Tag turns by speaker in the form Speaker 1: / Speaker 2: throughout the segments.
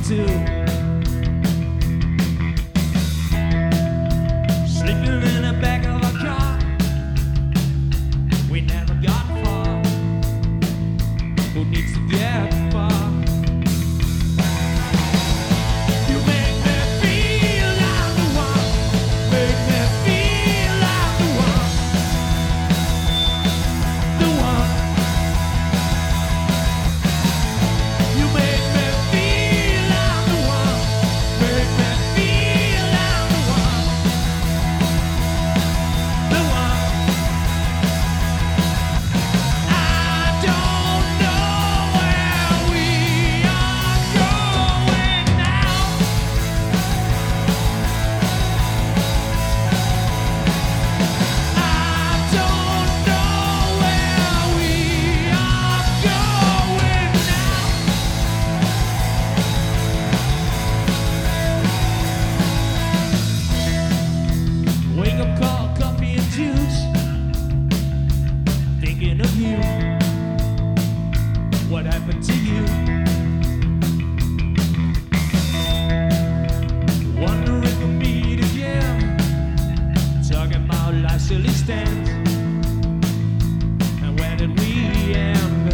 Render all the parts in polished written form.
Speaker 1: too. Sleeping in the back of a car, we never got far. Who needs to get far? You make me feel like the one, make me feel like the one, the one. You make me feel like the one, make me feel like the one, the one. I don't know where we are going now. I don't know where we are going now. Wake up, call, coffee and juice. Thinking of you. What happened to you? Wondering if we'll meet again. Talking about life silly stands. And where did we end?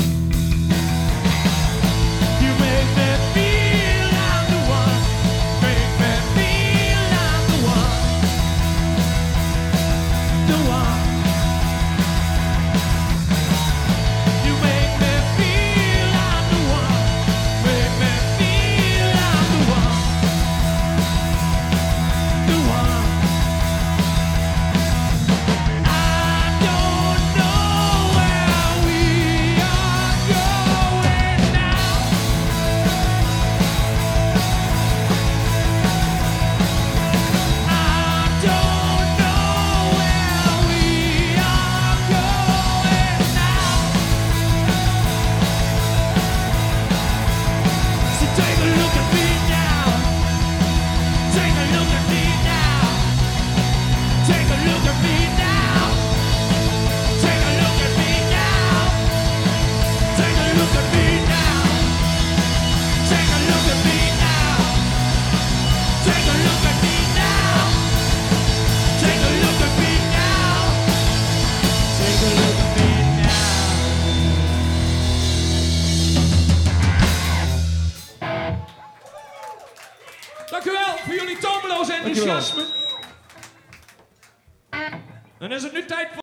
Speaker 1: You make me feel like the one, make me feel like the one, the one. You make me feel like the one, make me feel like the one, the one. I don't know where we are going now. I don't know where we are going now. So take a look at me now. Take a look at me now. Take a look at me now. Take a look at me now. Take a look at me now. Take a look at me now. Take a look at me now. Take a look at me now. Take a look at me now. Dank u wel voor jullie tomeloze enthousiasme. Dan is het nu tijd voor